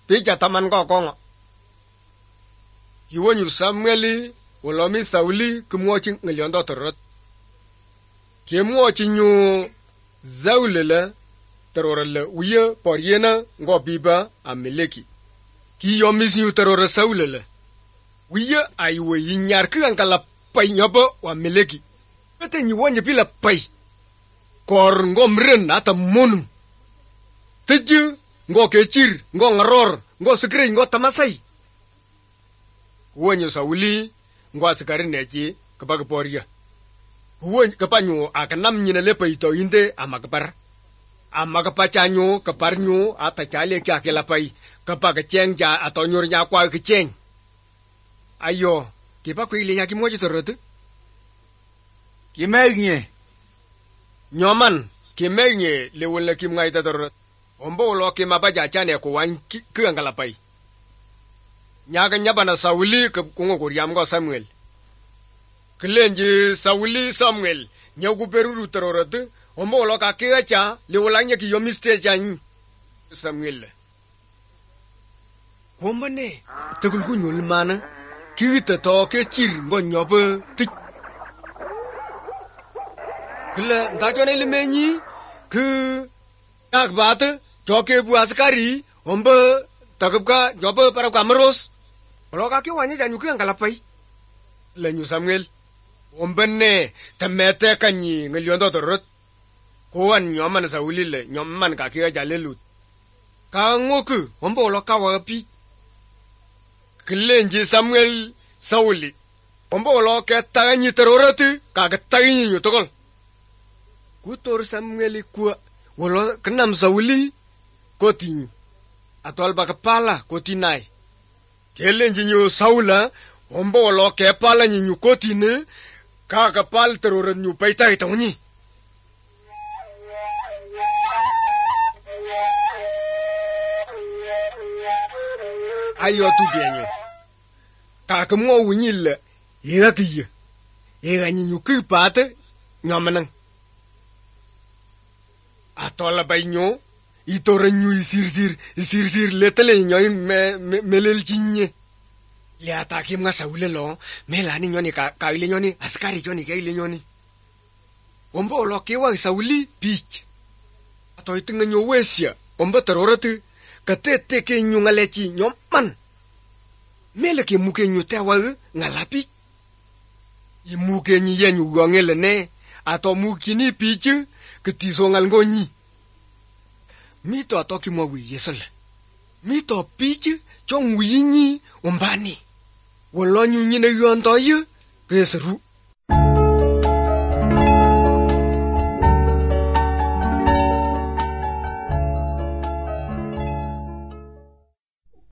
picha taman ko kongo Iwonyu Samueli wolomi Sauli kumwochi ng'olyondo torot kemwochi nyu Saulile tororole wiye poryena ngo biba Amaleki kiyomis nyu torore Saulile wiye aiwe yinyar kangala pai nyobo wa Amaleki ete nyiwonye pila pai kor ngo mren ata monu tiju ngo kechir ngo ngaror ngo sikri ngo tamasai Uwenyo Sauli ngo asikari nechi kabag porya Uwenyo kapanyo akanam nyina lepa ito inde amakapachanyo kaparnyo ata chale kya kelapai kapag cheng ja atonyor nya kwa kicheng ayo kipa kwili nya kimoji torotu Kimelnye nyoman kimelnye lewole kimngaita torot ombo lo kimabaja chane ko wan kangalapai Nyaga nyabana Sauli kungo kuriamgo Samuel. Kilenji Sauli Samuel nyagu peruru tororatu ombo lo ka kecha lewolanya ki yomiste jan Samuel. Kombane tegul kunyul mana kita to ke chir ngo nyobe tik. Kila ndajone limenyi ku akbate joke bu askari ombo takapka nyobe para kameros Lo ka kiwanya janyu ki angalapai. Lenyu Samuel. Ombene temete kanyi ng'olyondo torot. Kuwan nyoman Sauli le nyoman ka kiya jalelut. Ka ngoku ombo lo kawa pi. Kilenji Samuel Sauli. Ombo lo ke tanyi tororatu ka tanyi nyu tokol. Kutor Samuel kuwa wolo kenam Sauli kotinyu. Atol ba kepala kotinai. Kelenji nyu Saula ombo lo ke pala nyu kotine ka kapal teroren nyu paitai tawni ayo tu bienyo ka kemo winyile ira kiye ira nyu kipate nyomanang atola bainyo itorenyu isirsir letele nyoy melel kinye le ataki mga Sauli lo melani nyoni ka ile nyoni askari joni ka ile nyoni ombo lo kewa Sauli pich ato itinga nyo wesia ombo teroratu katete ke nyu ngalechi nyoman mele ke muke nyu tewa ngalapi imuke nyi yenyu gongele ne ato mukini pich ketiso ngalngonyi Mito atoki mwa wiyesole. Mito pichi chong winyi umbani. Wolonyu nyine yuantoyu keseru.